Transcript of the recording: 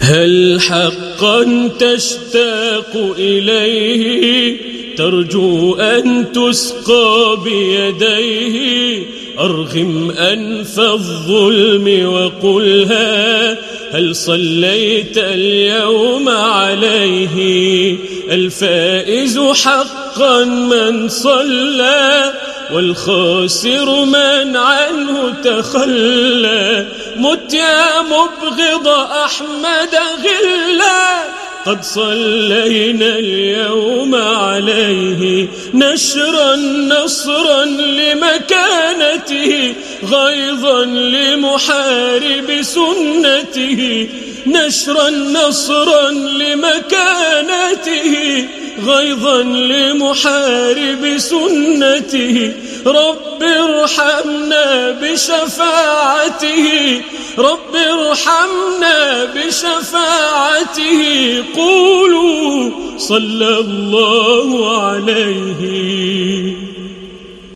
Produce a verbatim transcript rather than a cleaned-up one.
هل حقا تشتاق إليه ترجو أن تسقى بيديه؟ أرغم أنف الظلم وقلها هل صليت اليوم عليه؟ الفائز حقا من صلى والخاسر من عنه تخلى. مت يا مبغض أحمد غلا قد صلينا اليوم عليه. نشرا نصرا لمكانته غيظا لمحارب سنته. نشرا نصرا لمكانته غيظا لمحارب سنته. رب ارحمنا بشفاعته رب ارحمنا بشفاعته. قولوا صلى الله عليه.